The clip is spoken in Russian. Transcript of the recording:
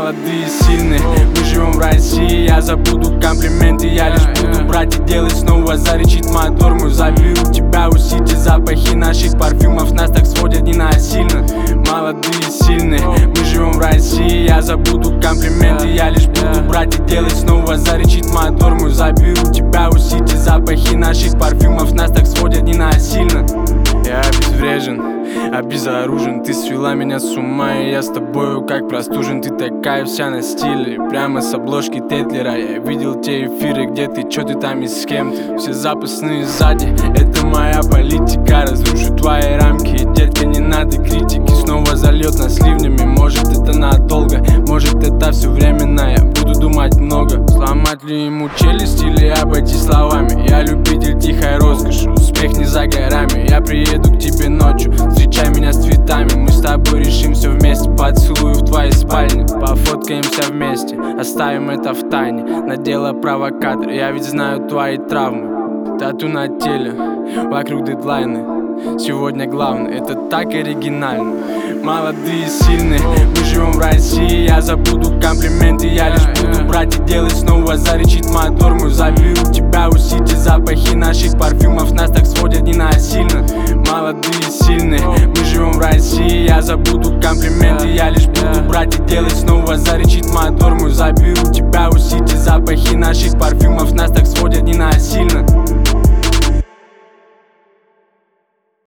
молодые и сильные. Мы живем в России, я забуду комплименты. Я лишь буду брать и делать снова. Зарычит мотор мой, заберу тебя у Сити. Запахи наших парфюмов нас так сводят ненасильно. Молодые и сильные, мы живем в России, я забуду комплименты. Я лишь буду брать и делать снова. Зарычит мотор мой, заберу тебя у Сити. Запахи наших парфюмов нас так сводят ненасильно. Я обезврежен, обезоружен. Ты свела меня с ума, и я с тобою как простужен. Ты такая вся на стиле, прямо с обложки Тетлера. Я видел те эфиры, где ты, чё ты там и с кем ты. Все запасные сзади, это моя политика. Разрушу твои рамки, и, детка, не надо критики. Снова зальет нас ливнями, может это надолго, может это все временно. Я буду думать много, сломать ли ему челюсть или обойти словами. Я любитель тихой роскоши, успех не за горами. Я приеду к тебе ночью, встречай меня с цветами. Мы с тобой решим все вместе, поцелую в твоей спальне. Пофоткаемся вместе, оставим это в тайне. Надела провокатор, я ведь знаю твои травмы. Тату на теле, вокруг дедлайны. Сегодня главное, это так оригинально. Молодые и сильные, мы живем в России, я забуду комплименты. Я лишь буду брать и делать снова. Зарычит мотор мой, заберу тебя у Сити. Запахи наших парфюмов нас так сводят ненасильно. Молодые и сильные, мы живем в России, я забуду комплименты. Я лишь буду брать и делать снова. Зарычит мотор мой, заберу тебя у Сити. Запахи наших парфюмов нас так сводят ненасильно.